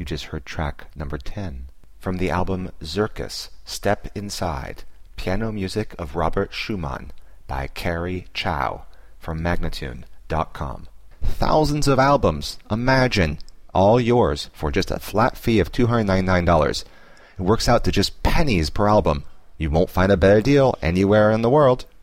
You just heard track number 10. From the album Zirkus, Step Inside, piano music of Robert Schumann by Carrie Chow from Magnatune.com. Thousands of albums, imagine, all yours for just a flat fee of $299. It works out to just pennies per album. You won't find a better deal anywhere in the world.